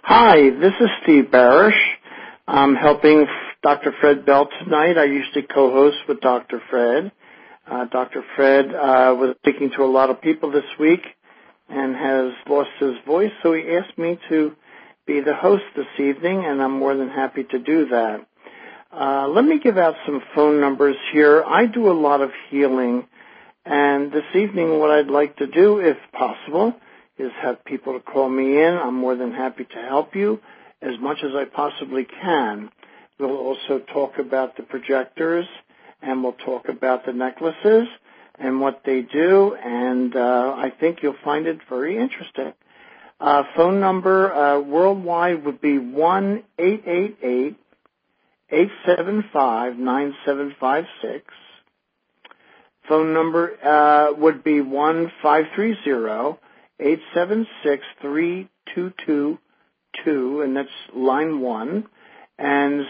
Hi, this is Steve Barish. I'm helping Dr. Fred Bell tonight. I usually co-host with Dr. Fred. Dr. Fred was speaking to a lot of people this week and has lost his voice, so he asked me to be the host this evening, and I'm more than happy to do that. Let me give out some phone numbers here. I do a lot of healing, and this evening what I'd like to do, if possible, is have people to call me in. I'm more than happy to help you as much as I possibly can. We'll also talk about the projectors, and we'll talk about the necklaces and what they do, and I think you'll find it very interesting. Phone number worldwide would be 1-888-875-9756. Phone number would be 1-530-876-3222, and that's line 1, and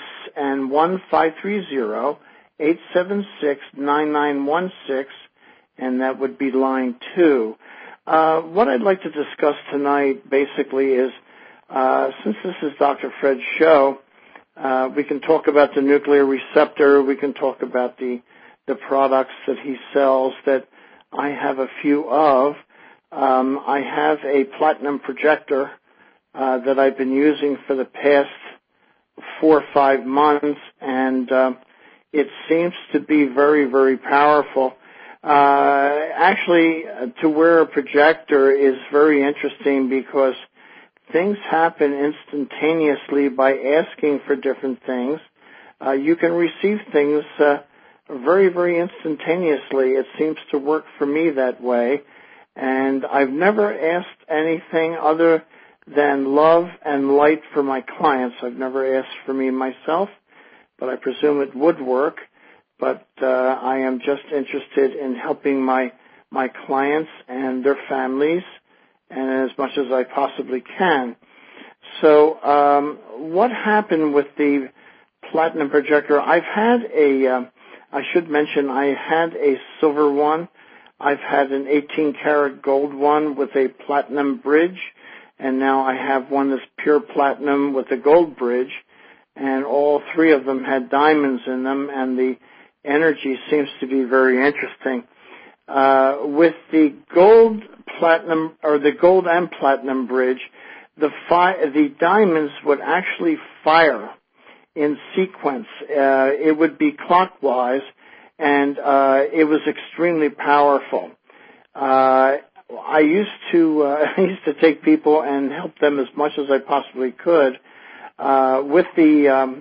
1-530-876-9916, and that would be line 2. What I'd like to discuss tonight basically is, since this is Dr. Fred's show, we can talk about the nuclear receptor, we can talk about the products that he sells that I have a few of. I have a platinum projector that I've been using for the past 4 or 5 months, and it seems to be very, very powerful. Actually, to wear a projector is very interesting because things happen instantaneously by asking for different things. You can receive things very, very instantaneously. It seems to work for me that way. And I've never asked anything other than love and light for my clients. I've never asked for me myself, but I presume it would work. But I am just interested in helping my clients and their families, and as much as I possibly can. So what happened with the platinum projector? I've had I should mention I had a silver one. I've had an 18-karat gold one with a platinum bridge, and now I have one that's pure platinum with a gold bridge, and all 3 of them had diamonds in them, and the energy seems to be very interesting. With the gold platinum, or the gold and platinum bridge, the diamonds would actually fire in sequence. It would be clockwise, and it was extremely powerful. I used to take people and help them as much as I possibly could with the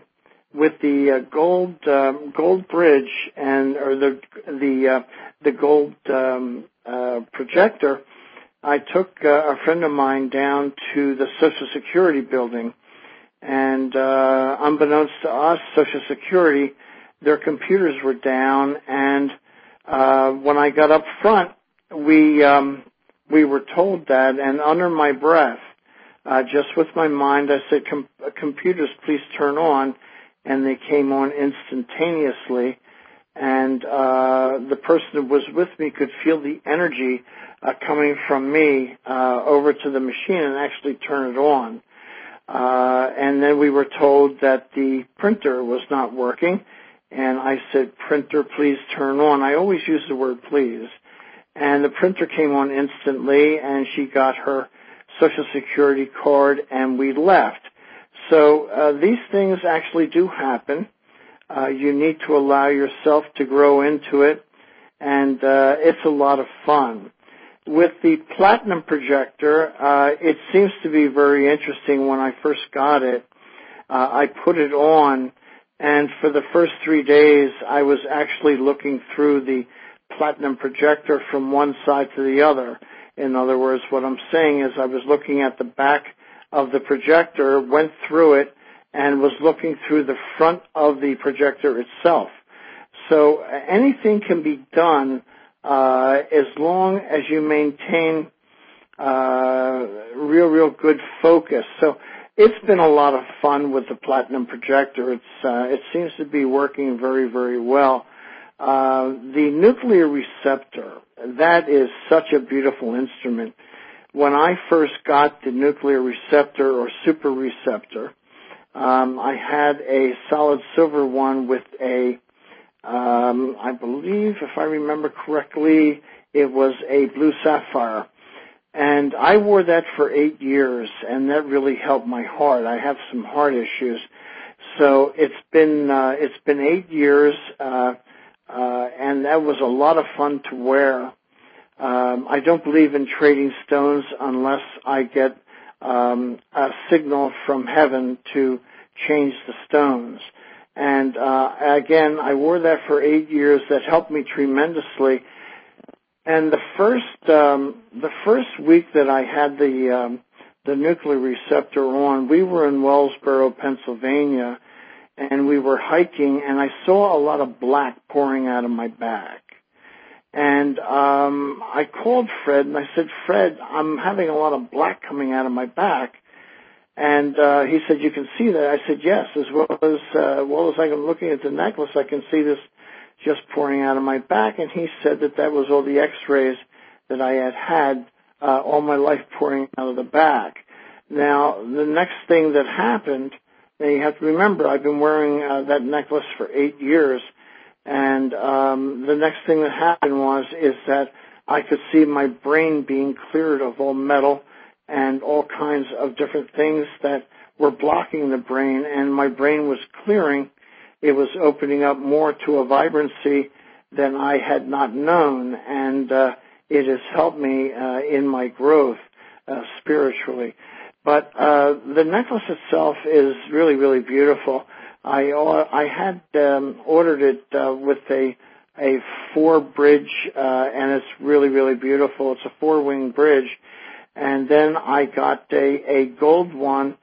gold bridge or the gold projector. I took a friend of mine down to the Social Security building, and unbeknownst to us, Social Security, their computers were down, and when I got up front, we were told that, and under my breath, just with my mind, I said, computers, please turn on, and they came on instantaneously, and the person who was with me could feel the energy coming from me over to the machine and actually turn it on. And then we were told that the printer was not working, and I said, printer, please turn on. I always use the word please. And the printer came on instantly, and she got her Social Security card, and we left. So these things actually do happen. You need to allow yourself to grow into it, and it's a lot of fun. With the platinum projector, it seems to be very interesting. When I first got it, I put it on, and for the first 3 days, I was actually looking through the platinum projector from one side to the other. In other words, what I'm saying is I was looking at the back of the projector, went through it, and was looking through the front of the projector itself. So anything can be done as long as you maintain real good focus. So it's been a lot of fun with the platinum projector. It seems to be working very, very well. The nuclear receptor, that is such a beautiful instrument. when I first got the nuclear receptor or super receptor, I had a solid silver one with a, I believe, if I remember correctly, it was a blue sapphire. And I wore that for 8 years, and that really helped my heart. I have some heart issues. So it's been 8 years, and that was a lot of fun to wear. I don't believe in trading stones unless I get a signal from heaven to change the stones. And again, I wore that for 8 years. That helped me tremendously. And the first week that I had the nuclear receptor on, we were in Wellsboro, Pennsylvania, and we were hiking, and I saw a lot of black pouring out of my back. And I called Fred, and I said, Fred, I'm having a lot of black coming out of my back. And he said, you can see that? I said, yes, as well as I'm looking at the necklace, I can see this just pouring out of my back. And he said that was all the x-rays that I had all my life pouring out of the back. Now, the next thing that happened, and you have to remember, I've been wearing that necklace for 8 years, and the next thing that happened is that I could see my brain being cleared of all metal and all kinds of different things that were blocking the brain, and my brain was clearing. It was opening up more to a vibrancy than I had not known, and it has helped me in my growth spiritually. But the necklace itself is really, really beautiful. I had ordered it with a 4-bridge, and it's really, really beautiful. It's a 4-wing bridge. And then I got a gold one,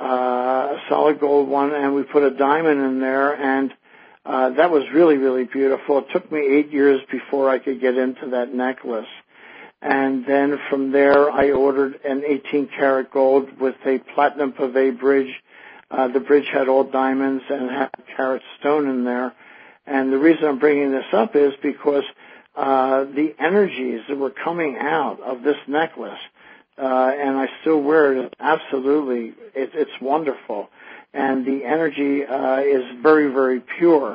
a solid gold one, and we put a diamond in there, and that was really, really beautiful. It took me 8 years before I could get into that necklace. And then from there, I ordered an 18-karat gold with a platinum pave bridge. The bridge had all diamonds and had a carat stone in there. And the reason I'm bringing this up is because the energies that were coming out of this necklace, and I still wear it, absolutely, it's wonderful. And the energy is very, very pure.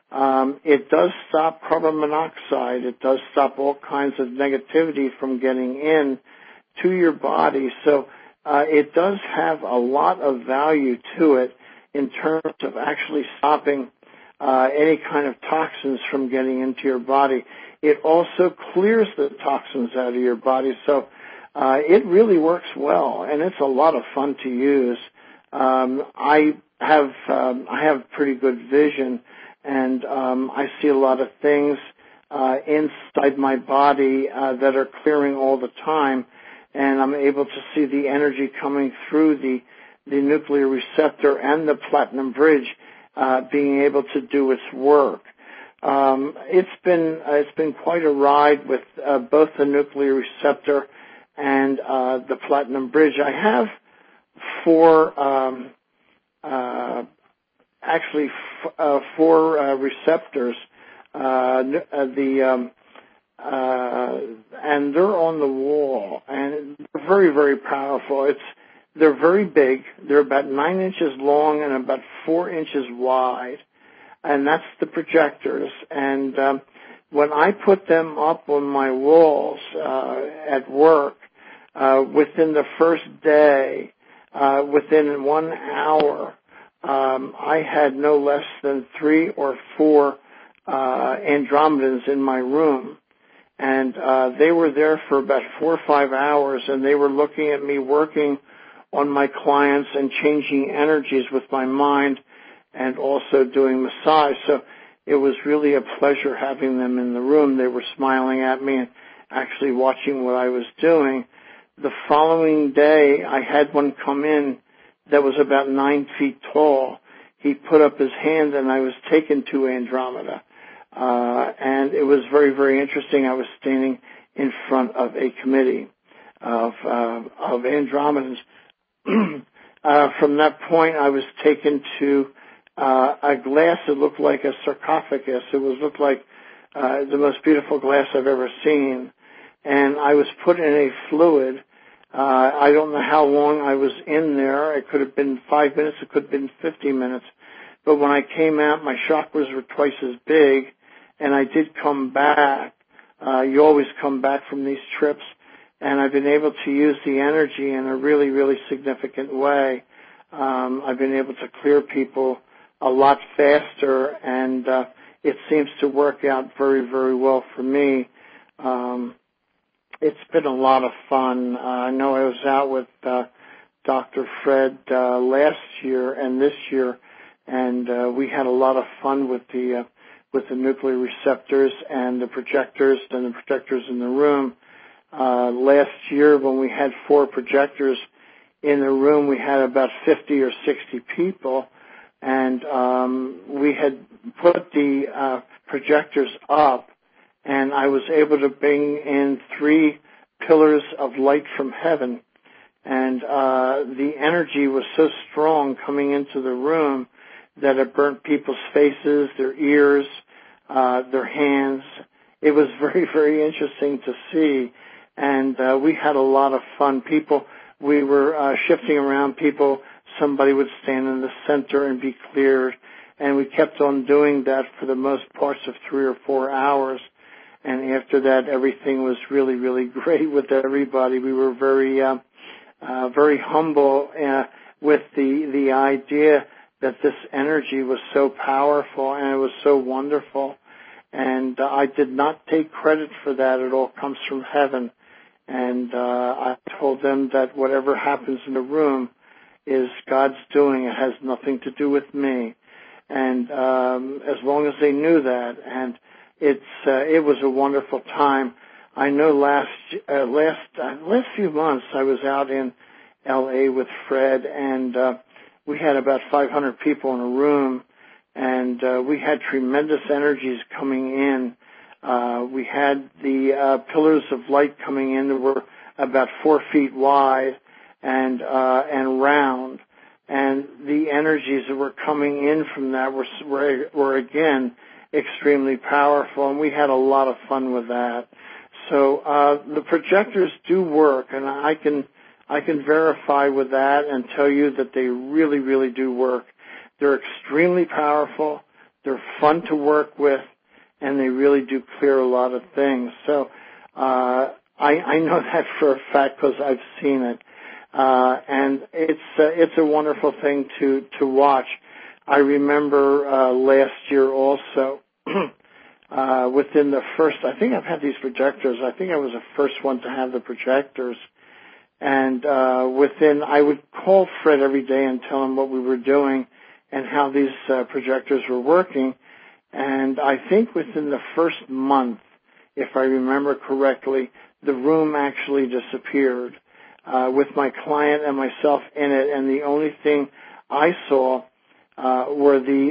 It does stop carbon monoxide. It does stop all kinds of negativity from getting in to your body. So it does have a lot of value to it in terms of actually stopping any kind of toxins from getting into your body. It also clears the toxins out of your body. So it really works well, and it's a lot of fun to use. I have pretty good vision, and I see a lot of things inside my body that are clearing all the time, and I'm able to see the energy coming through the nuclear receptor and the platinum bridge being able to do its work. It's been quite a ride with both the nuclear receptor and the platinum bridge. I have four receptors, and they're on the wall, and they're very, very powerful. They're very big. They're about 9 inches long and about 4 inches wide, and that's the projectors. And when I put them up on my walls at work, within the first day, within 1 hour, I had no less than 3 or 4 Andromedans in my room. And they were there for about 4 or 5 hours, and they were looking at me working on my clients and changing energies with my mind and also doing massage. So it was really a pleasure having them in the room. They were smiling at me and actually watching what I was doing. The following day, I had one come in that was about 9 feet tall. He put up his hand, and I was taken to Andromeda. And it was very, very interesting. I was standing in front of a committee of Andromedans. From that point, I was taken to a glass that looked like a sarcophagus. It looked like the most beautiful glass I've ever seen. And I was put in a fluid I don't know how long I was in there. It could have been 5 minutes. It could have been 50 minutes. But when I came out, my chakras were twice as big, and I did come back. You always come back from these trips, and I've been able to use the energy in a really, really significant way. I've been able to clear people a lot faster, and it seems to work out very, very well for me. It's been a lot of fun. I know I was out with Dr. Fred last year and this year, and we had a lot of fun with the nuclear receptors and the projectors in the room. Last year, when we had 4 projectors in the room, we had about 50 or 60 people, and we had put the projectors up, and I was able to bring in 3 pillars of light from heaven, and the energy was so strong coming into the room that it burnt people's faces, their ears, their hands. It was very, very interesting to see, and we had a lot of fun. We were shifting around people. Somebody would stand in the center and be cleared, and we kept on doing that for the most parts of 3 or 4 hours. And after that, everything was really, really great with everybody. We were very, very humble with the idea that this energy was so powerful and it was so wonderful. And I did not take credit for that. It all comes from heaven. And I told them that whatever happens in the room is God's doing. It has nothing to do with me. And as long as they knew that, and it was a wonderful time. I know last few months I was out in L.A. with Fred, and we had about 500 people in a room, and we had tremendous energies coming in. We had the pillars of light coming in that were about 4 feet wide and round, and the energies that were coming in from that were again extremely powerful, and we had a lot of fun with that. So the projectors do work, and I can verify with that and tell you that they really, really do work. They're extremely powerful, they're fun to work with, and they really do clear a lot of things. So I know that for a fact because I've seen it, and it's a wonderful thing to watch. I remember last year also, within the first, I think I've had these projectors, I think I was the first one to have the projectors, and I would call Fred every day and tell him what we were doing and how these projectors were working, and I think within the first month, if I remember correctly, the room actually disappeared with my client and myself in it, and the only thing I saw were the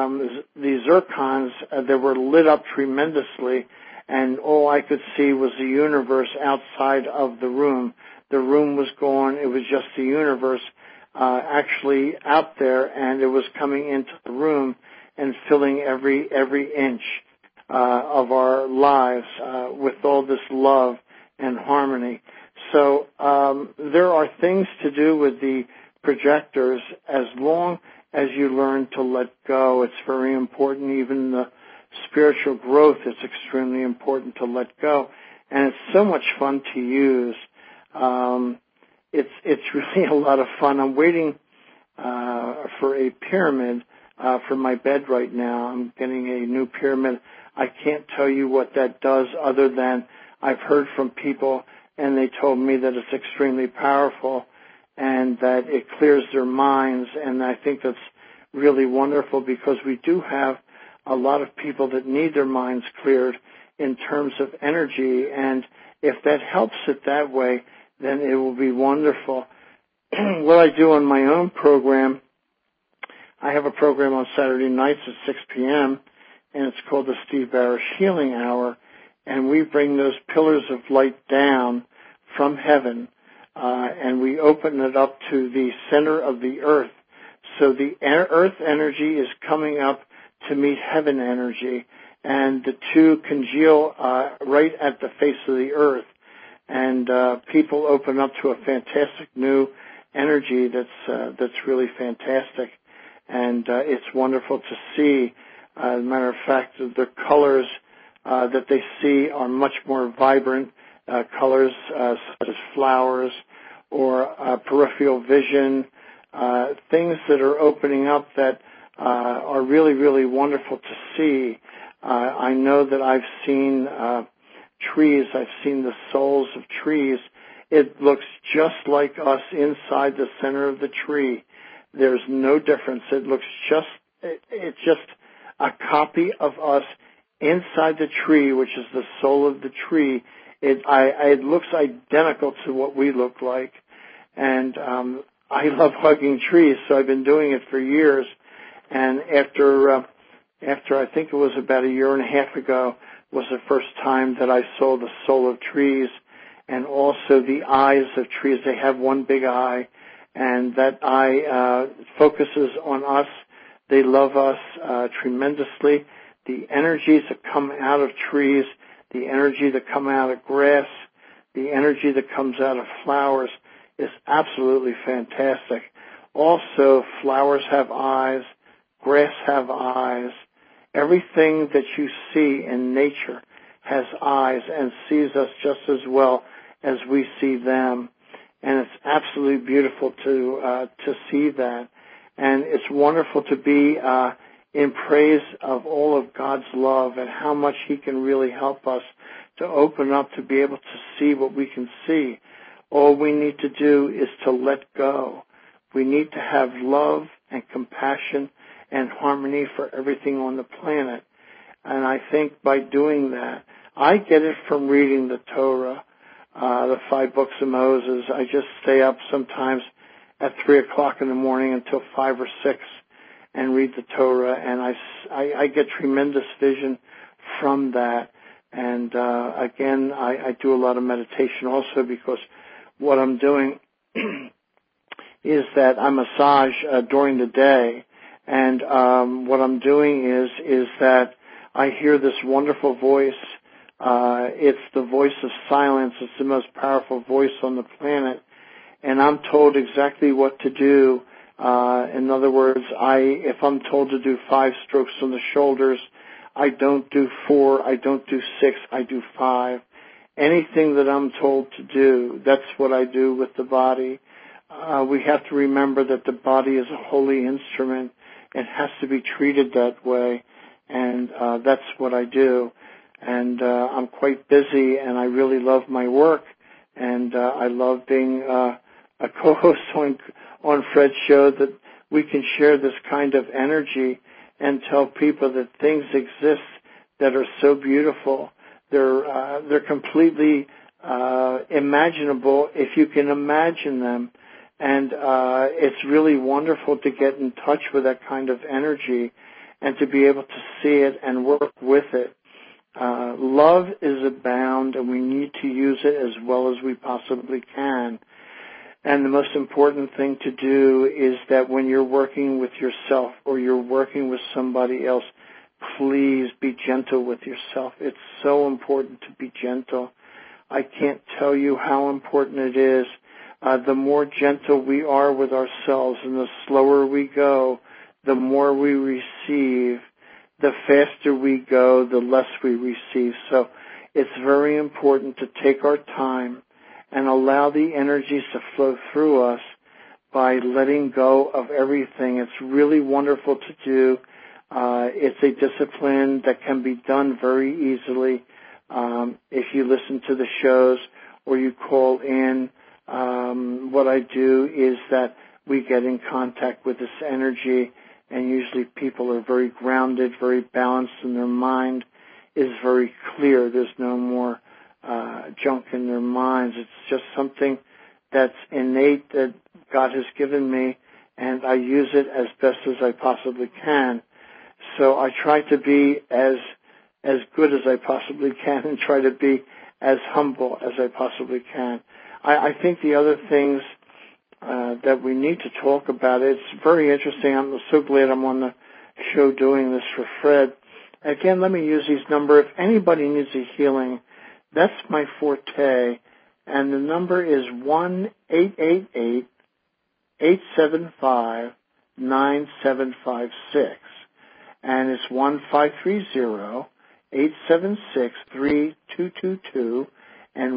zircons that were lit up tremendously, and all I could see was the universe outside of the room. The room was gone. It was just the universe actually out there, and it was coming into the room and filling every inch of our lives with all this love and harmony. So there are things to do with the projectors as long as you learn to let go. It's very important. Even in the spiritual growth, it's extremely important to let go. And it's so much fun to use. It's really a lot of fun. I'm waiting for a pyramid for my bed right now. I'm getting a new pyramid. I can't tell you what that does other than I've heard from people and they told me that it's extremely powerful and that it clears their minds, and I think that's really wonderful because we do have a lot of people that need their minds cleared in terms of energy, and if that helps it that way, then it will be wonderful. What I do on my own program, I have a program on Saturday nights at 6 p.m., and it's called the Steve Barish Healing Hour, and we bring those pillars of light down from heaven, and we open it up to the center of the earth. So the earth energy is coming up to meet heaven energy, and the two congeal right at the face of the earth. and people open up to a fantastic new energy that's really fantastic, and it's wonderful to see. As a matter of fact, the colors that they see are much more vibrant colors, such as flowers or peripheral vision, things that are opening up that are really, really wonderful to see. I know that I've seen trees. I've seen the souls of trees. It looks just like us inside the center of the tree. There's no difference. It's just a copy of us inside the tree, which is the soul of the tree. It looks identical to what we look like. And I love hugging trees, so I've been doing it for years. And after I think it was about a year and a half ago, was the first time that I saw the soul of trees and also the eyes of trees. They have one big eye, and that eye focuses on us. They love us tremendously. The energies that come out of trees, the energy that come out of grass, the energy that comes out of flowers is absolutely fantastic. Also, flowers have eyes, grass have eyes. Everything that you see in nature has eyes and sees us just as well as we see them. And it's absolutely beautiful to see that. And it's wonderful to be in praise of all of God's love and how much He can really help us to open up to be able to see what we can see. All we need to do is to let go. We need to have love and compassion and harmony for everything on the planet. And I think by doing that, I get it from reading the Torah, the 5 books of Moses. I just stay up sometimes at 3 o'clock in the morning until 5 or 6 and read the Torah, and I get tremendous vision from that. And again, I do a lot of meditation also, because what I'm doing is that I massage during the day, and what I'm doing is that I hear this wonderful voice. It's the voice of silence. It's the most powerful voice on the planet, and I'm told exactly what to do. In other words, if I'm told to do 5 strokes on the shoulders, I don't do 4, I don't do 6, I do 5. Anything that I'm told to do, that's what I do with the body. We have to remember that the body is a holy instrument. It has to be treated that way, and that's what I do. And I'm quite busy, and I really love my work, and I love being a co-host on Fred's show, that we can share this kind of energy and tell people that things exist that are so beautiful. They're completely imaginable if you can imagine them. And it's really wonderful to get in touch with that kind of energy and to be able to see it and work with it. Love is abound, and we need to use it as well as we possibly can. And the most important thing to do is that when you're working with yourself or you're working with somebody else, please be gentle with yourself. It's so important to be gentle. I can't tell you how important it is. The more gentle we are with ourselves and the slower we go, the more we receive. The faster we go, the less we receive. So it's very important to take our time and allow the energies to flow through us by letting go of everything. It's really wonderful to do. It's a discipline that can be done very easily. If you listen to the shows or you call in, what I do is that we get in contact with this energy, and usually people are very grounded, very balanced, and their mind is very clear. There's no more junk in their minds. It's just something that's innate that God has given me, and I use it as best as I possibly can. So I try to be as good as I possibly can and try to be as humble as I possibly can. I think the other things that we need to talk about, it's very interesting. I'm so glad I'm on the show doing this for Fred. Again, let me use these numbers. If anybody needs a healing, that's my forte. and the number is 1-888-875-9756, and it's 1-530-876-3222 and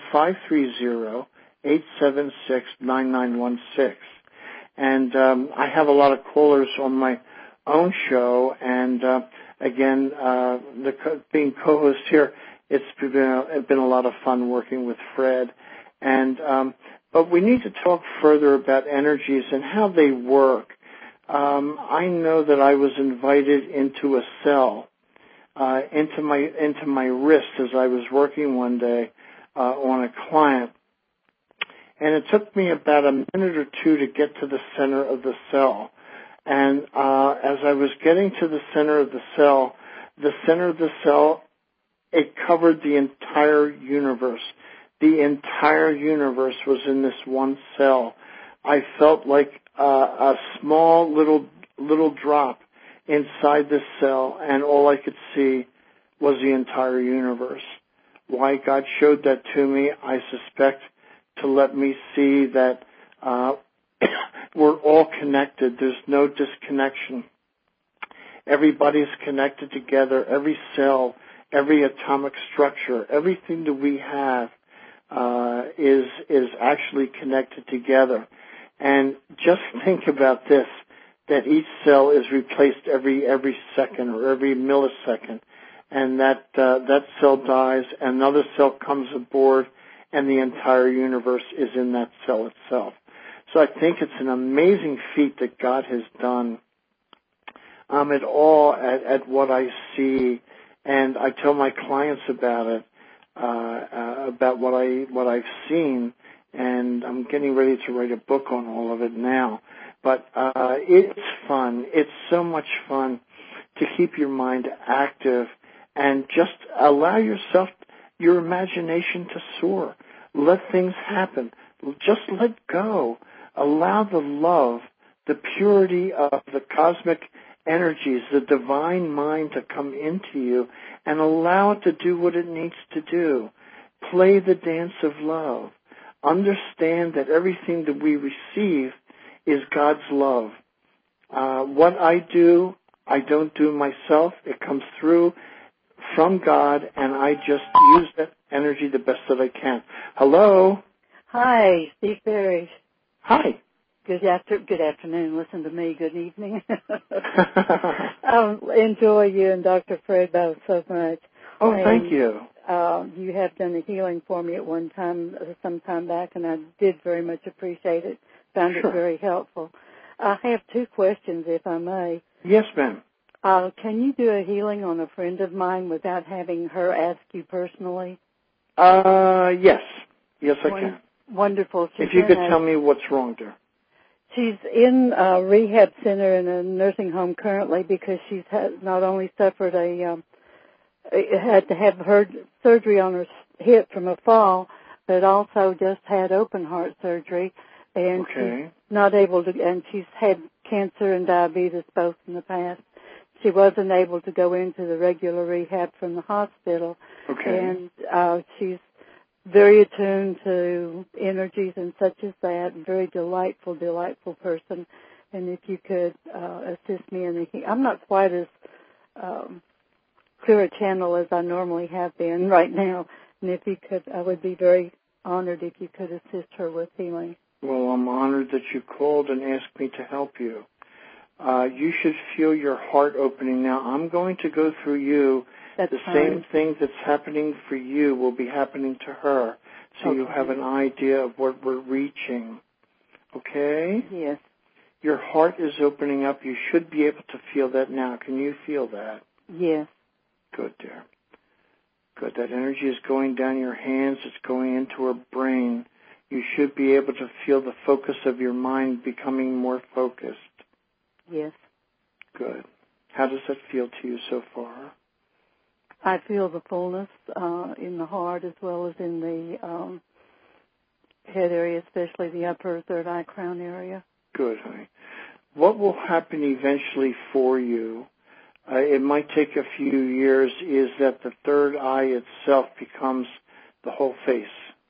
1-530-876-9916. And I have a lot of callers on my own show, and again, being co-host here, it's been a lot of fun working with Fred. And but we need to talk further about energies and how they work. I know that I was invited into a cell, into my wrist as I was working one day on a client. And it took me about a minute or two to get to the center of the cell. And as I was getting to the center of the cell, it covered the entire universe. The entire universe was in this one cell. I felt like a small little drop inside this cell, and all I could see was the entire universe. Why God showed that to me, I suspect to let me see that we're all connected. There's no disconnection. Everybody's connected together. Every cell, every atomic structure, everything that we have is actually connected together. And just think about this, that each cell is replaced every second or every millisecond, and that cell dies, another cell comes aboard, and the entire universe is in that cell itself. So I think it's an amazing feat that God has done. I'm at awe at what I see, and I tell my clients about it, about what I've seen, and I'm getting ready to write a book on all of it now. But it's fun. It's so much fun to keep your mind active and just allow your imagination to soar. Let things happen. Just let go. Allow the love, the purity of the cosmic energies, the divine mind to come into you and allow it to do what it needs to do. Play the dance of love. Understand that everything that we receive is God's love. What I do, I don't do myself. It comes through from God, and I just use that energy the best that I can. Hello? Hi, Steve Parrish. Hi. Good afternoon. Listen to me. Good evening. I enjoy you and Dr. Fred both so much. Oh, thank you. You have done a healing for me at one time, some time back, and I did very much appreciate it. Found it very helpful. I have two questions, if I may. Yes, ma'am. Can you do a healing on a friend of mine without having her ask you personally? Yes. Yes, I can. Wonderful. If you could tell me what's wrong, dear. She's in a rehab center in a nursing home currently because she's not only suffered had to have her surgery on her hip from a fall, but also just had open heart surgery, and she's not able to. And she's had cancer and diabetes both in the past. She wasn't able to go into the regular rehab from the hospital, and she's very attuned to energies and such as that. Very delightful person. And if you could assist me in I'm not quite as clear a channel as I normally have been right now. And if you could, I would be very honored if you could assist her with healing. Well, I'm honored that you called and asked me to help you. You should feel your heart opening now. I'm going to go through you. The same thing that's happening for you will be happening to her, so you have an idea of what we're reaching. Okay? Yes. Your heart is opening up. You should be able to feel that now. Can you feel that? Yes. Good, dear. Good. That energy is going down your hands. It's going into her brain. You should be able to feel the focus of your mind becoming more focused. Yes. Good. How does that feel to you so far? I feel the fullness in the heart as well as in the head area, especially the upper third eye crown area. Good, honey. What will happen eventually for you, it might take a few years, is that the third eye itself becomes the whole face.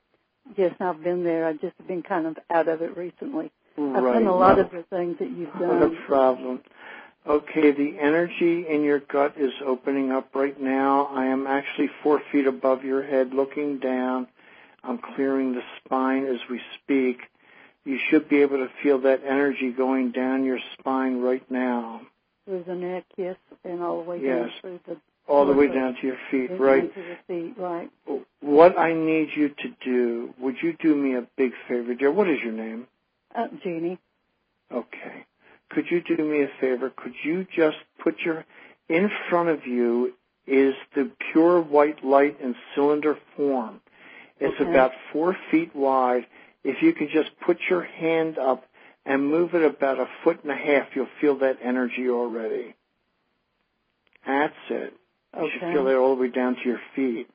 Yes, I've been there. I've just been kind of out of it recently. Right. I've done a lot of the things that you've done. Not a problem. Okay, the energy in your gut is opening up right now. I am actually 4 feet above your head looking down. I'm clearing the spine as we speak. You should be able to feel that energy going down your spine right now. Through the neck, yes, and all the way down through the... All the way down to your feet, right? To the feet, right. What I need you to do, would you do me a big favor, dear? What is your name? Jeannie. Okay. Could you do me a favor? Could you just put in front of you is the pure white light in cylinder form. It's about 4 feet wide. If you could just put your hand up and move it about 1.5 feet, you'll feel that energy already. That's it. You should feel that all the way down to your feet.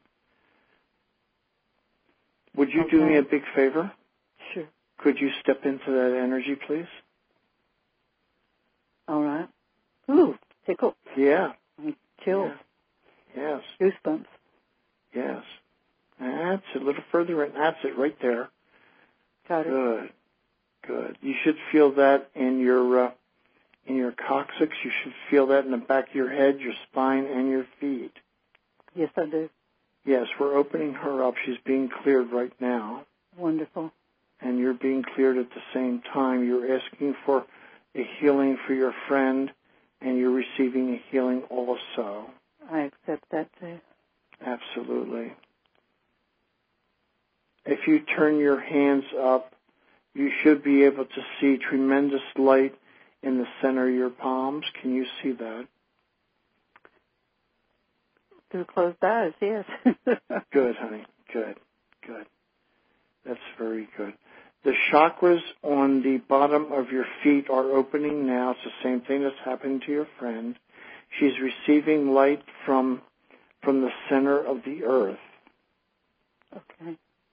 Would you do me a big favor? Sure. Could you step into that energy, please? All right. Ooh, tickle. Yeah. Chills. Yeah. Yes. Goosebumps. Yes. That's it. A little further in. That's it right there. Got it. Good. Good. You should feel that in your coccyx. You should feel that in the back of your head, your spine, and your feet. Yes, I do. Yes, we're opening her up. She's being cleared right now. Wonderful. And you're being cleared at the same time. You're asking for a healing for your friend, and you're receiving a healing also. I accept that too. Absolutely. If you turn your hands up, you should be able to see tremendous light in the center of your palms. Can you see that? Through closed eyes, yes. Good, honey. Good. Good. That's very good. The chakras on the bottom of your feet are opening now. It's the same thing that's happening to your friend. She's receiving light from the center of the earth. Okay.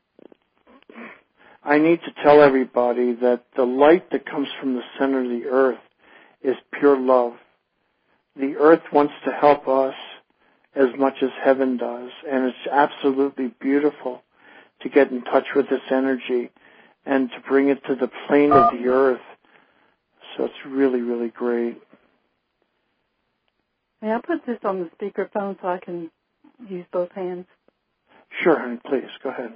I need to tell everybody that the light that comes from the center of the earth is pure love. The earth wants to help us as much as heaven does, and it's absolutely beautiful to get in touch with this energy and to bring it to the plane of the earth. So it's really, really great. May I put this on the speakerphone so I can use both hands? Sure, honey, please, go ahead.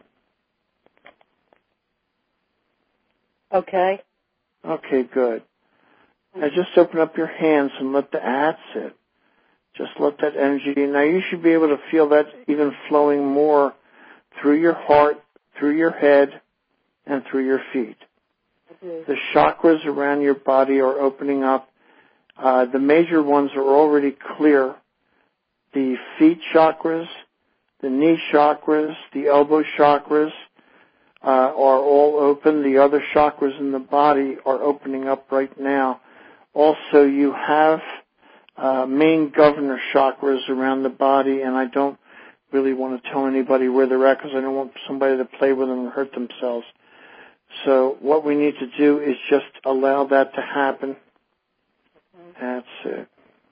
Okay. Okay, good. Now just open up your hands and that's it. Just let that energy in. Now you should be able to feel that even flowing more through your heart, through your head, and through your feet. The chakras around your body are opening up. The major ones are already clear. The feet chakras, the knee chakras, the elbow chakras are all open. The other chakras in the body are opening up right now. Also, you have main governor chakras around the body, and I don't really want to tell anybody where they're at because I don't want somebody to play with them and hurt themselves. So what we need to do is just allow that to happen. That's it.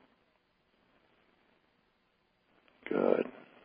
Good.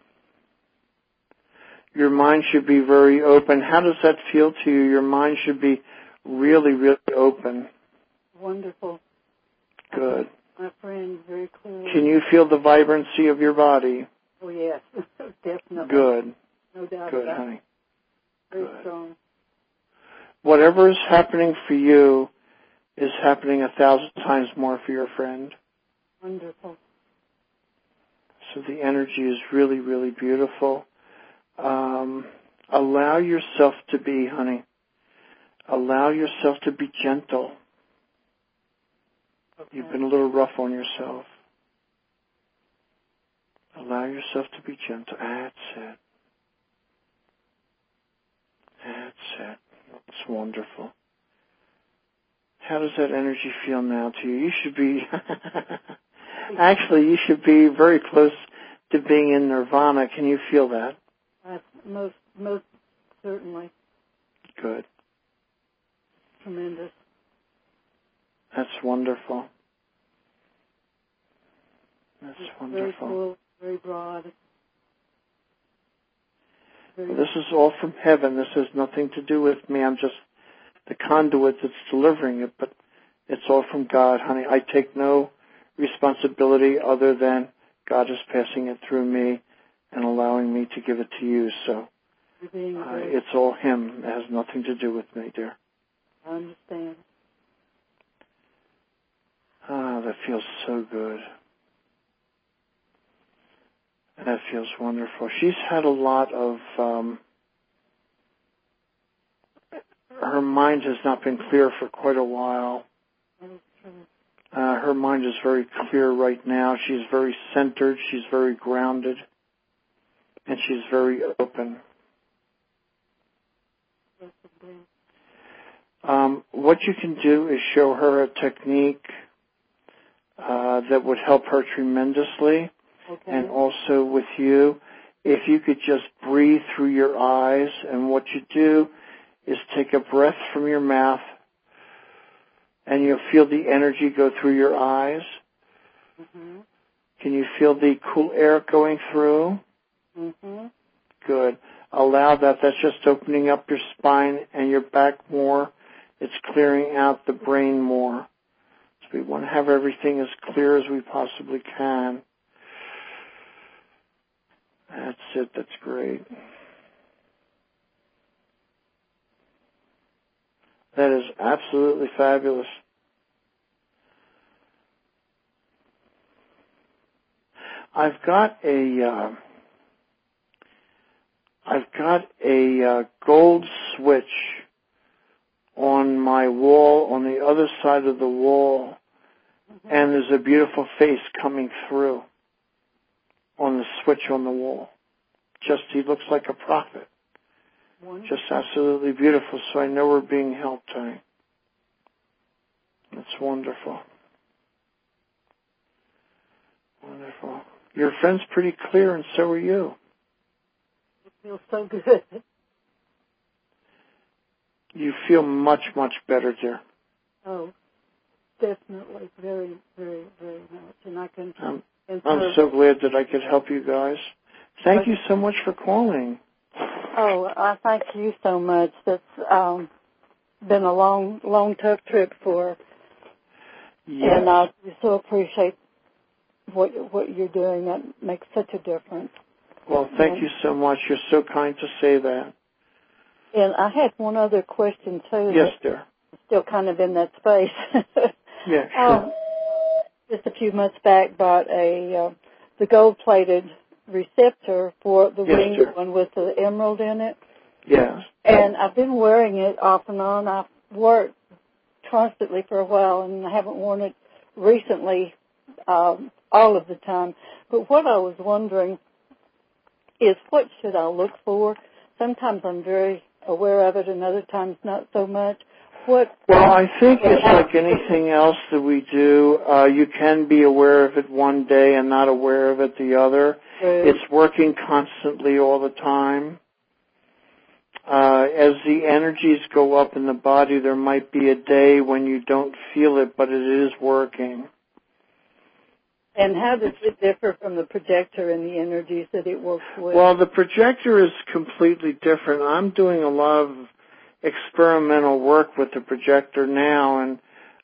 Your mind should be very open. How does that feel to you? Your mind should be really, really open. Wonderful. Good. My friend, very clearly. Can you feel the vibrancy of your body? Oh, yes. Definitely. Good. No doubt Good, about honey. it. Very Good. strong. Whatever is happening for you is happening 1,000 times more for your friend. Wonderful. So the energy is really, really beautiful. Allow yourself to be, honey. Allow yourself to be gentle. Okay. You've been a little rough on yourself. Allow yourself to be gentle. That's it. That's it. It's wonderful. How does that energy feel now to you? You should be, actually, you should be very close to being in nirvana. Can you feel that? Most certainly. Good. Tremendous. That's wonderful. That's wonderful. Very cool, very broad. This is all from heaven. This has nothing to do with me. I'm just the conduit that's delivering it, but it's all from God, honey. I take no responsibility other than God is passing it through me and allowing me to give it to you. So it's all Him. It has nothing to do with me, dear. I understand. Ah, that feels so good. That feels wonderful. She's had a lot of, her mind has not been clear for quite a while. Her mind is very clear right now. She's very centered. She's very grounded. And she's very open. What you can do is show her a technique that would help her tremendously. Okay. And also with you, if you could just breathe through your eyes, and what you do is take a breath from your mouth, and you'll feel the energy go through your eyes. Mm-hmm. Can you feel the cool air going through? Mm-hmm. Good. Allow that. That's just opening up your spine and your back more. It's clearing out the brain more. So we want to have everything as clear as we possibly can. That's it. That's great. That is absolutely fabulous. I've got a gold switch on my wall, on the other side of the wall, and there's a beautiful face coming through on the switch on the wall. Just, he looks like a prophet. Wonderful. Just absolutely beautiful, so I know we're being helped, honey. That's wonderful. Wonderful. Your friend's pretty clear, and so are you. It feels so good. You feel much, much better, dear. Oh, definitely. Very, very, very much. And I can... I'm so glad that I could help you guys. Thank you so much for calling. Oh, I thank you so much. That's been a long, tough trip for her. Yes. And I so appreciate what you're doing. That makes such a difference. Well, thank you so much. You're so kind to say that. And I had one other question, too. Yes, dear. Still kind of in that space. Yeah, sure. Just a few months back, bought the gold-plated receptor for the winged one with the emerald in it. Yes. And I've been wearing it off and on. I've worked constantly for a while, and I haven't worn it recently all of the time. But what I was wondering is, what should I look for? Sometimes I'm very aware of it, and other times not so much. Well, I think it's like anything else that we do. You can be aware of it one day and not aware of it the other. It's working constantly all the time. As the energies go up in the body, there might be a day when you don't feel it, but it is working. And how does it differ from the projector and the energies that it works with? Well, the projector is completely different. I'm doing a lot of experimental work with the projector now, and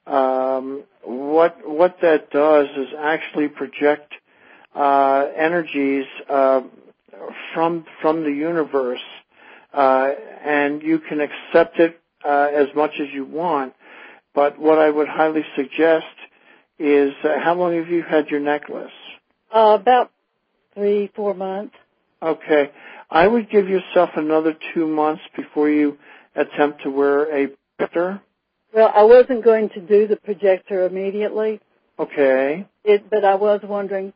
what that does is actually project energies from the universe, and you can accept it as much as you want. But what I would highly suggest is, how long have you had your necklace? About 3-4 months. Okay. I would give yourself another 2 months before you attempt to wear a projector. Well, I wasn't going to do the projector immediately. Okay. But I was wondering,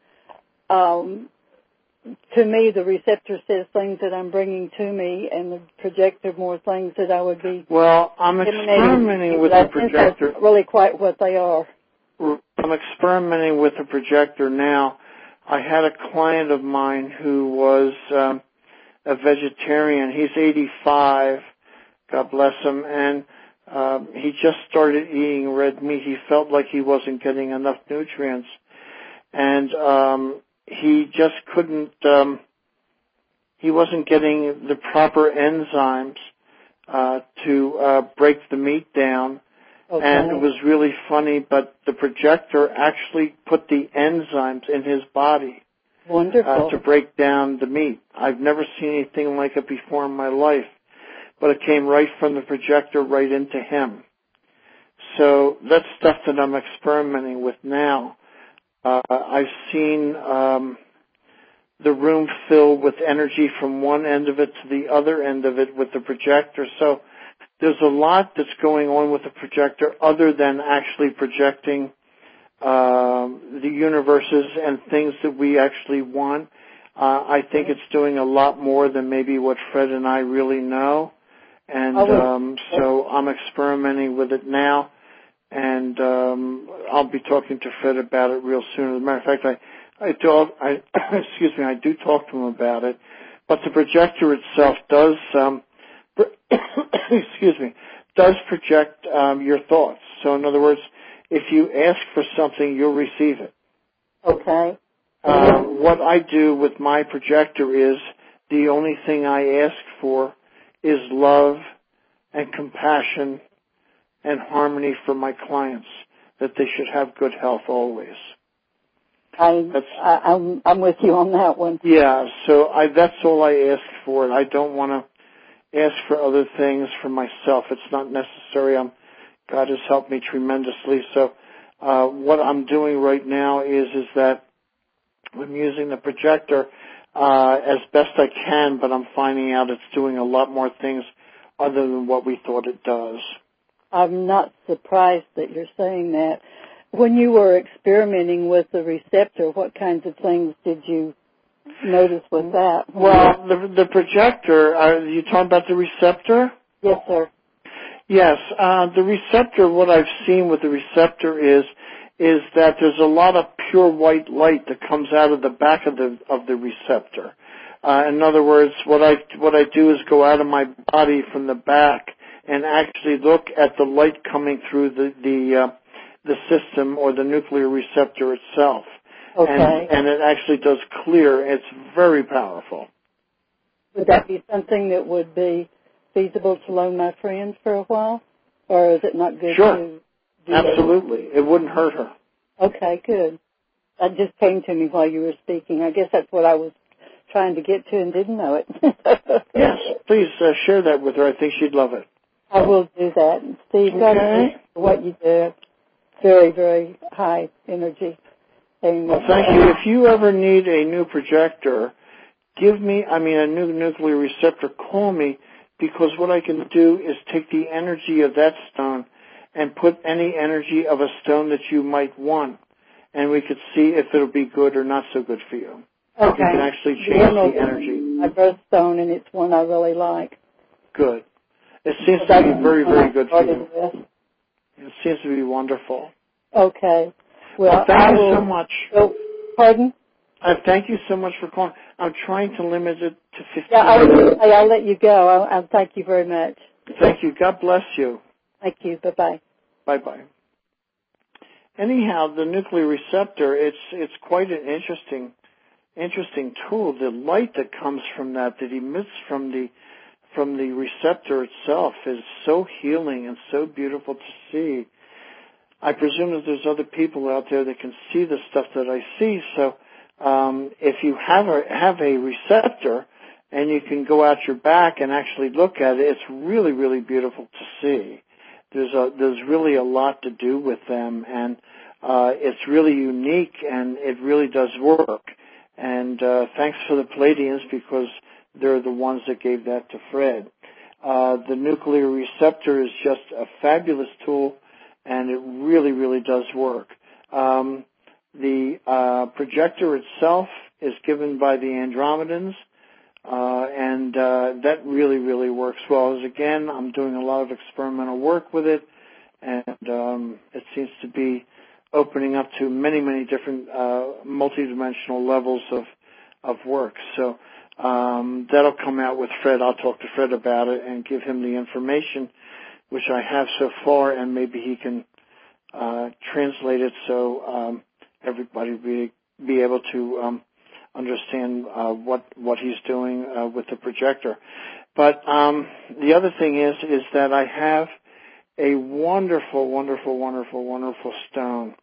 to me, the receptor says things that I'm bringing to me, and the projector more things that I would be... Well, I'm experimenting with the projector. That's really quite what they are. I'm experimenting with the projector now. I had a client of mine who was a vegetarian. He's 85, God bless him, and he just started eating red meat. He felt like he wasn't getting enough nutrients, and he just couldn't he wasn't getting the proper enzymes to break the meat down. Okay. And it was really funny, but the projector actually put the enzymes in his body. Wonderful. To break down the meat. I've never seen anything like it before in my life, but it came right from the projector right into him. So that's stuff that I'm experimenting with now. I've seen the room fill with energy from one end of it to the other end of it with the projector. So there's a lot that's going on with the projector other than actually projecting the universes and things that we actually want. I think it's doing a lot more than maybe what Fred and I really know. And so I'm experimenting with it now. And I'll be talking to Fred about it real soon. As a matter of fact, I do talk to him about it. But the projector itself does, does project your thoughts. So in other words, if you ask for something, you'll receive it. Okay. What I do with my projector is the only thing I ask for is love and compassion and harmony for my clients, that they should have good health always. I'm with you on that one. Yeah, so that's all I ask for. I don't want to ask for other things for myself. It's not necessary. God has helped me tremendously. So what I'm doing right now is that I'm using the projector as best I can, but I'm finding out it's doing a lot more things other than what we thought it does. I'm not surprised that you're saying that. When you were experimenting with the receptor, what kinds of things did you notice with that? Well, the projector, are you talking about the receptor? Yes, sir. Yes, the receptor, what I've seen with the receptor is that there's a lot of pure white light that comes out of the back of the receptor. In other words, what I do is go out of my body from the back and actually look at the light coming through the system or the nuclear receptor itself. Okay. And it actually does clear. It's very powerful. Would that be something that would be feasible to loan my friend for a while? Or is it not good Sure. to do Absolutely. that? It wouldn't hurt her. Okay, good. That just came to me while you were speaking. I guess that's what I was trying to get to and didn't know it. Yes, please share that with her. I think she'd love it. I will do that. Steve, okay. What you do, very, very high energy. And, well, thank you. If you ever need a new projector, a new nuclear receptor, call me, because what I can do is take the energy of that stone and put any energy of a stone that you might want, and we could see if it'll be good or not so good for you. Okay. You can actually change the energy. My birthstone, and it's one I really like. Good. It seems to be very, very good for you. It seems to be wonderful. Okay. Well, thank you so much. Oh, pardon? Thank you so much for calling. I'm trying to limit it to 15 minutes. I'll let you go. I'll thank you very much. Thank you. God bless you. Thank you. Bye-bye. Bye-bye. Anyhow, the nuclear receptor, it's quite an interesting tool. The light that comes from that emits from the receptor itself is so healing and so beautiful to see. I presume that there's other people out there that can see the stuff that I see. So if you have a receptor and you can go out your back and actually look at it, it's really, really beautiful to see. There's really a lot to do with them, and it's really unique, and it really does work. And thanks for the Palladians, because they're the ones that gave that to Fred. The nuclear receptor is just a fabulous tool, and it really, really does work. The projector itself is given by the Andromedans, and that really, really works well. As again, I'm doing a lot of experimental work with it, and it seems to be opening up to many, many different multidimensional levels of work. So that'll come out with Fred. I'll talk to Fred about it and give him the information, which I have so far, and maybe he can translate it so everybody will be able to understand what he's doing with the projector. But the other thing is that I have a wonderful, wonderful, wonderful, wonderful stone.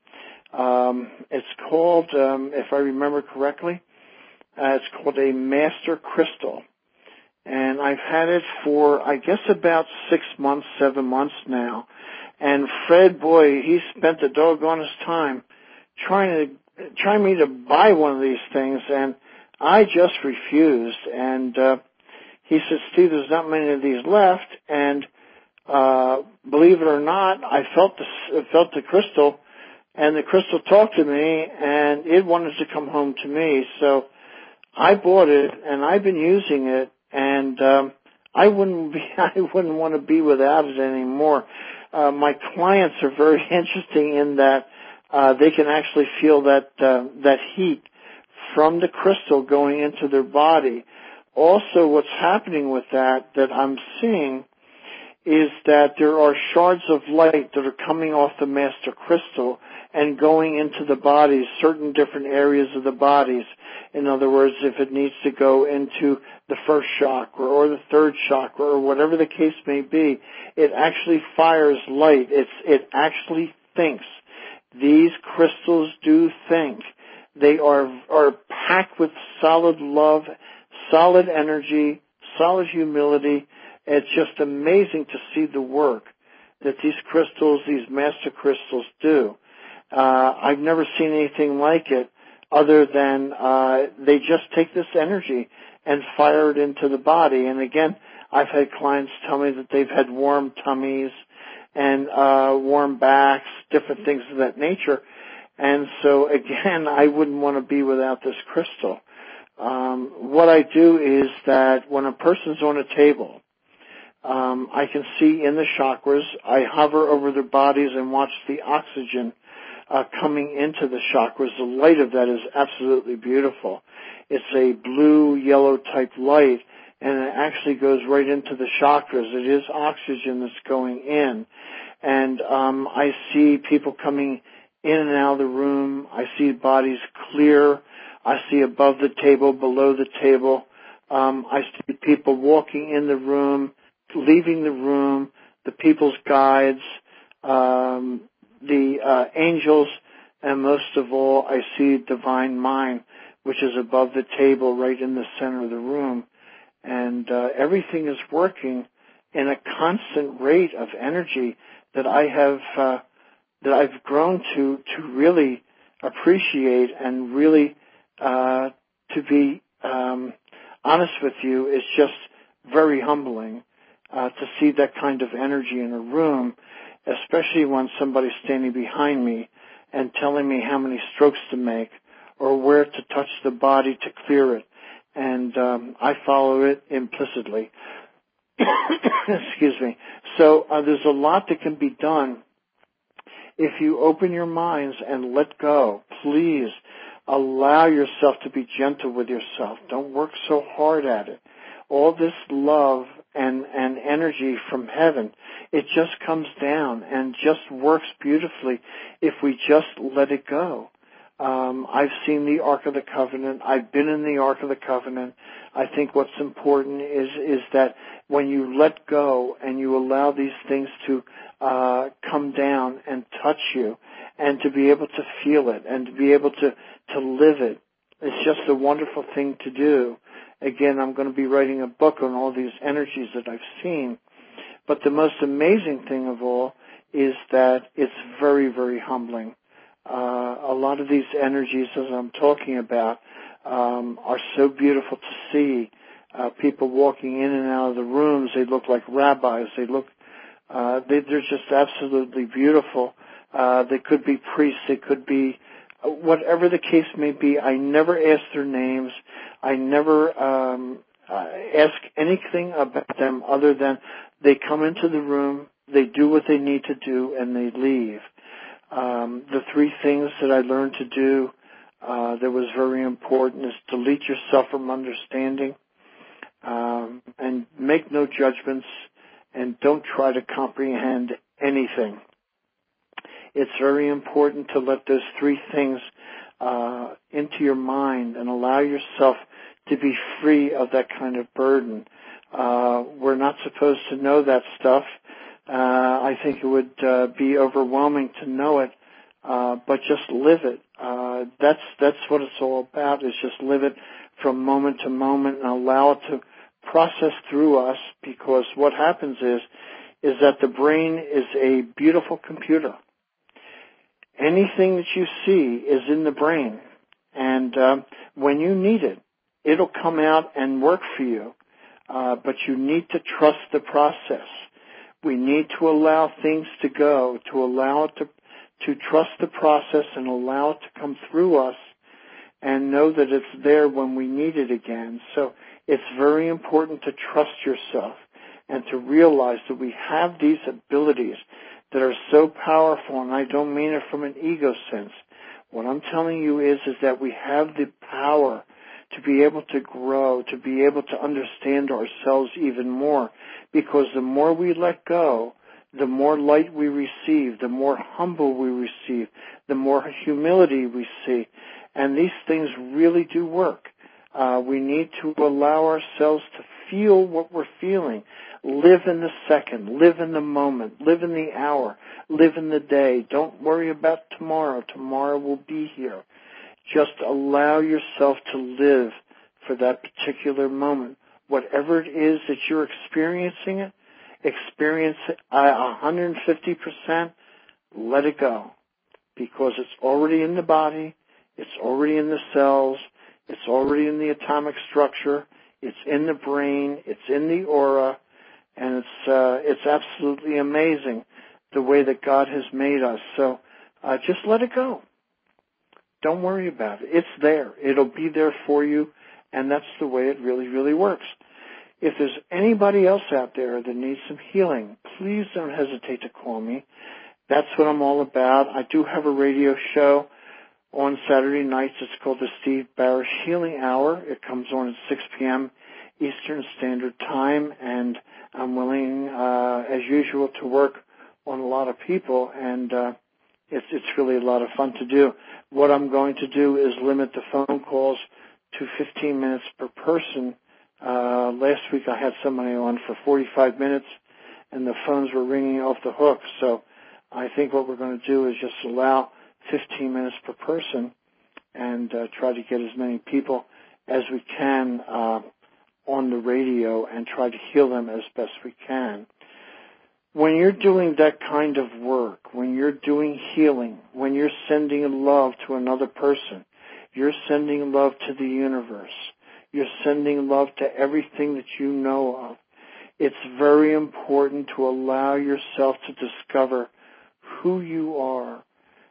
It's called, if I remember correctly, it's called a Master Crystal. And I've had it for, I guess, about 6 months, 7 months now. And Fred, boy, he spent the doggonest time trying me to buy one of these things, and I just refused. And he said, Steve, there's not many of these left. And believe it or not, I felt the crystal, and the crystal talked to me, and it wanted to come home to me. So I bought it, and I've been using it, and I wouldn't want to be without it anymore. My clients are very interesting in that they can actually feel that heat from the crystal going into their body. Also, what's happening with that I'm seeing is that there are shards of light that are coming off the Master Crystal and going into the bodies, certain different areas of the bodies. In other words, if it needs to go into the first chakra or the third chakra or whatever the case may be, it actually fires light. It actually thinks. These crystals do think. They are packed with solid love, solid energy, solid humility. It's just amazing to see the work that these crystals, these master crystals do. I've never seen anything like it other than they just take this energy and fire it into the body. And again, I've had clients tell me that they've had warm tummies and warm backs, different things of that nature. And so again, I wouldn't want to be without this crystal. What I do is that when a person's on a table, I can see in the chakras. I hover over their bodies and watch the oxygen coming into the chakras. The light of that is absolutely beautiful. It's a blue-yellow type light, and it actually goes right into the chakras. It is oxygen that's going in. And I see people coming in and out of the room. I see bodies clear. I see above the table, below the table. I see people walking in the room, leaving the room, the people's guides, the angels, and most of all, I see Divine Mind, which is above the table right in the center of the room. And everything is working in a constant rate of energy that I've grown to really appreciate, and really to be honest with you, it's just very humbling to see that kind of energy in a room, especially when somebody's standing behind me and telling me how many strokes to make or where to touch the body to clear it. And I follow it implicitly. Excuse me. So there's a lot that can be done if you open your minds and let go. Please allow yourself to be gentle with yourself. Don't work so hard at it. All this love and energy from heaven, it just comes down and just works beautifully if we just let it go. I've seen the Ark of the Covenant. I've been in the Ark of the Covenant. I think what's important is that when you let go and you allow these things to come down and touch you, and to be able to feel it and to be able to live it, it's just a wonderful thing to do. Again, I'm going to be writing a book on all these energies that I've seen. But the most amazing thing of all is that it's very, very humbling. A lot of these energies, as I'm talking about, are so beautiful to see. People walking in and out of the rooms, they look like rabbis. They're just absolutely beautiful. They could be priests. They could be whatever the case may be. I never ask their names. I never ask anything about them other than they come into the room, they do what they need to do, and they leave. The three things that I learned to do that was very important is delete yourself from understanding, and make no judgments, and don't try to comprehend anything. It's very important to let those three things into your mind and allow yourself to be free of that kind of burden. We're not supposed to know that stuff. I think it would be overwhelming to know it, but just live it. That's what it's all about, is just live it from moment to moment and allow it to process through us, because what happens is that the brain is a beautiful computer. Anything that you see is in the brain, and when you need it, it'll come out and work for you, but you need to trust the process. We need to allow things to go, to allow it to trust the process and allow it to come through us and know that it's there when we need it again. So it's very important to trust yourself and to realize that we have these abilities that are so powerful, and I don't mean it from an ego sense. What I'm telling you is that we have the power to be able to grow, to be able to understand ourselves even more, because the more we let go, the more light we receive, the more humble we receive, the more humility we see. And these things really do work. We need to allow ourselves to feel what we're feeling. Live in the second, live in the moment, live in the hour, live in the day. Don't worry about tomorrow. Tomorrow will be here. Just allow yourself to live for that particular moment. Whatever it is that you're experiencing it, experience it 150%, let it go. Because it's already in the body, it's already in the cells, it's already in the atomic structure, it's in the brain, it's in the aura, and it's absolutely amazing the way that God has made us. So just let it go. Don't worry about it. It's there. It'll be there for you, and that's the way it really, really works. If there's anybody else out there that needs some healing, please don't hesitate to call me. That's what I'm all about. I do have a radio show on Saturday nights. It's called the Steve Barish Healing Hour. It comes on at 6 p.m. Eastern Standard Time, and I'm willing, as usual, to work on a lot of people, and it's really a lot of fun to do. What I'm going to do is limit the phone calls to 15 minutes per person. Last week I had somebody on for 45 minutes, and the phones were ringing off the hook. So I think what we're going to do is just allow 15 minutes per person and try to get as many people as we can on the radio and try to heal them as best we can. When you're doing that kind of work, when you're doing healing, when you're sending love to another person, you're sending love to the universe, you're sending love to everything that you know of. It's very important to allow yourself to discover who you are.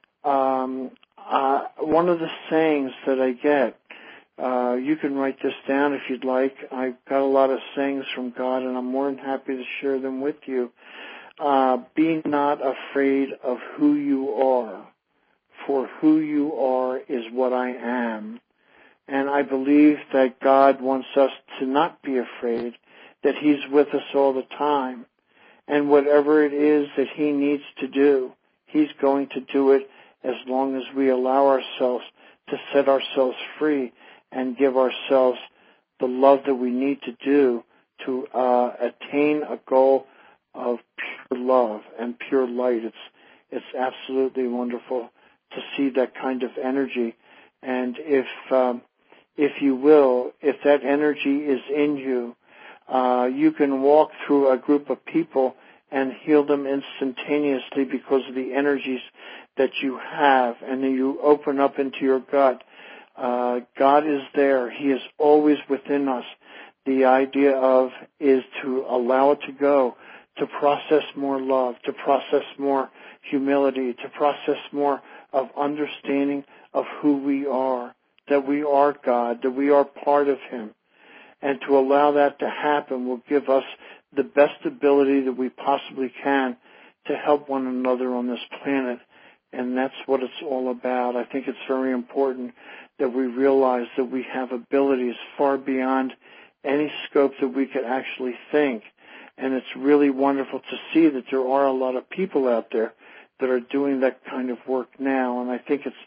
One of the sayings that I get, you can write this down if you'd like. I've got a lot of sayings from God, and I'm more than happy to share them with you. Be not afraid of who you are, for who you are is what I am. And I believe that God wants us to not be afraid, that He's with us all the time. And whatever it is that He needs to do, He's going to do it as long as we allow ourselves to set ourselves free and give ourselves the love that we need to do to attain a goal of pure love and pure light. It's absolutely wonderful to see that kind of energy. And if you will, if that energy is in you, you can walk through a group of people and heal them instantaneously because of the energies that you have, and then you open up into your gut. God is there. He is always within us. The idea of is to allow it to go, to process more love, to process more humility, to process more of understanding of who we are, that we are God, that we are part of Him. And to allow that to happen will give us the best ability that we possibly can to help one another on this planet. And that's what it's all about. I think it's very important that we realize that we have abilities far beyond any scope that we could actually think. And it's really wonderful to see that there are a lot of people out there that are doing that kind of work now. And I think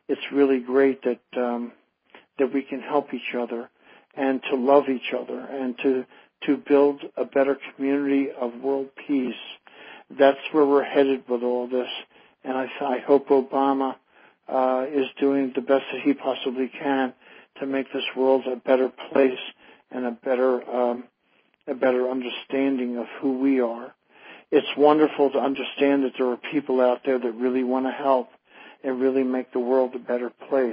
it's really great that that we can help each other and to love each other and to build a better community of world peace. That's where we're headed with all this, and I hope Obama is doing the best that he possibly can to make this world a better place and a better understanding of who we are. It's wonderful to understand that there are people out there that really want to help and really make the world a better place.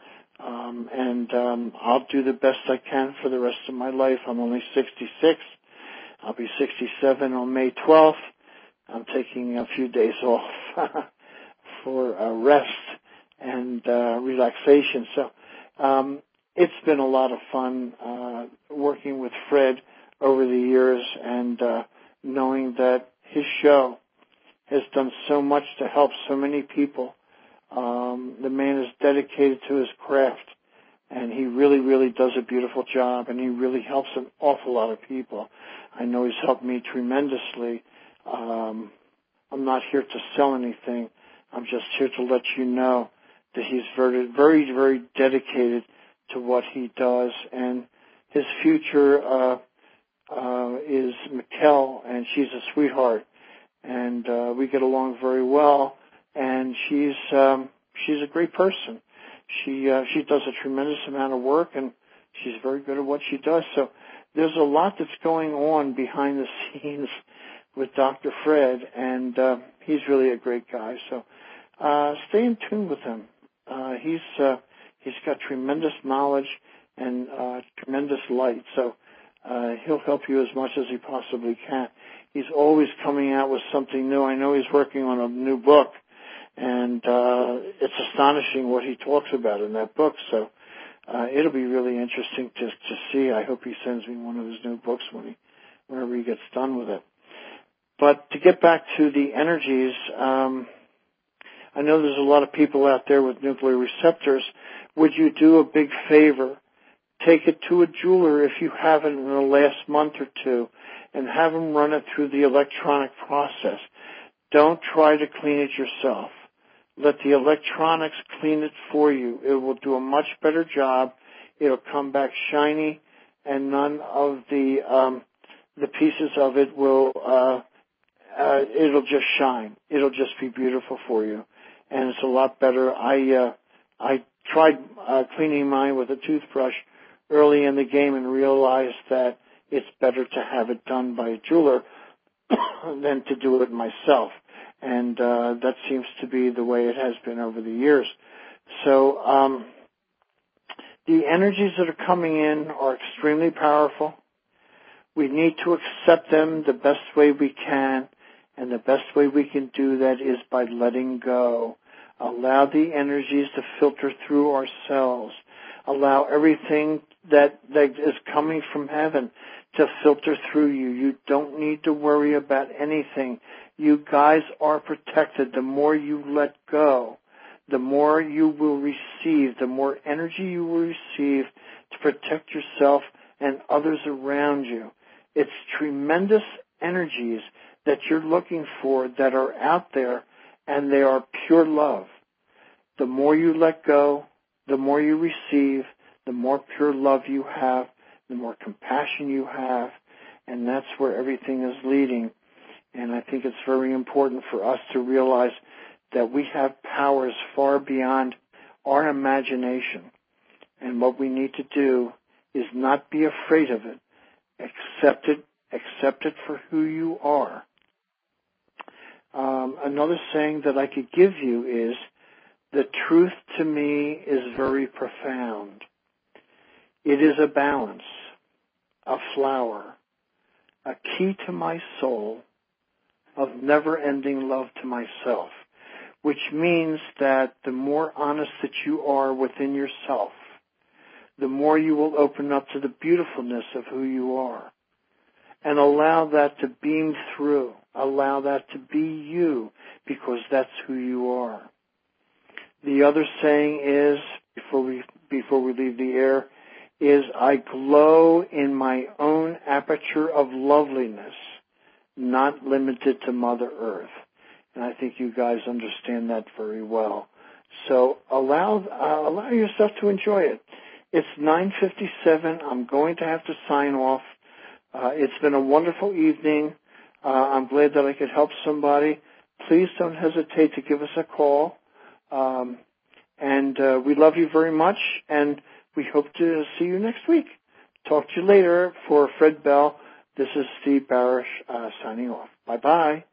I'll do the best I can for the rest of my life. I'm only 66. I'll be 67 on May 12th. I'm taking a few days off for rest and relaxation. So it's been a lot of fun working with Fred over the years and knowing that his show has done so much to help so many people. The man is dedicated to his craft, and he really, really does a beautiful job, and he really helps an awful lot of people. I know he's helped me tremendously. I'm not here to sell anything. I'm just here to let you know that he's very, very, very dedicated to what he does, and his future is Mikkel, and she's a sweetheart, and we get along very well, and she's a great person. She does a tremendous amount of work, and she's very good at what she does. So there's a lot that's going on behind the scenes with Dr. Fred, and he's really a great guy. So stay in tune with him. He's got tremendous knowledge and tremendous light. So he'll help you as much as he possibly can. He's always coming out with something new. I know he's working on a new book, and it's astonishing what he talks about in that book. So it'll be really interesting to see. I hope he sends me one of his new books whenever he gets done with it. But to get back to the energies, I know there's a lot of people out there with nuclear receptors. Would you do a big favor? Take it to a jeweler if you haven't in the last month or two, and have him run it through the electronic process. Don't try to clean it yourself. Let the electronics clean it for you. It will do a much better job. It'll come back shiny, and none of the pieces of it will. It'll just shine. It'll just be beautiful for you, and it's a lot better. I tried cleaning mine with a toothbrush early in the game and realized that it's better to have it done by a jeweler than to do it myself. And that seems to be the way it has been over the years. So the energies that are coming in are extremely powerful. We need to accept them the best way we can, and the best way we can do that is by letting go. Allow the energies to filter through ourselves. Allow everything that is coming from heaven to filter through you. You don't need to worry about anything. You guys are protected. The more you let go, the more you will receive, the more energy you will receive to protect yourself and others around you. It's tremendous energies that you're looking for that are out there, and they are pure love. The more you let go, the more you receive, the more pure love you have, the more compassion you have, and that's where everything is leading. And I think it's very important for us to realize that we have powers far beyond our imagination. And what we need to do is not be afraid of it. Accept it for who you are. Another saying that I could give you is, the truth to me is very profound. It is a balance, a flower, a key to my soul of never-ending love to myself, which means that the more honest that you are within yourself, the more you will open up to the beautifulness of who you are and allow that to beam through, allow that to be you, because that's who you are. The other saying is, before we leave the air, is I glow in my own aperture of loveliness, not limited to Mother Earth. And I think you guys understand that very well. So allow yourself to enjoy it. It's 9:57. I'm going to have to sign off. It's been a wonderful evening. I'm glad that I could help somebody. Please don't hesitate to give us a call. And we love you very much, and we hope to see you next week. Talk to you later. For Fred Bell, this is Steve Barish signing off. Bye-bye.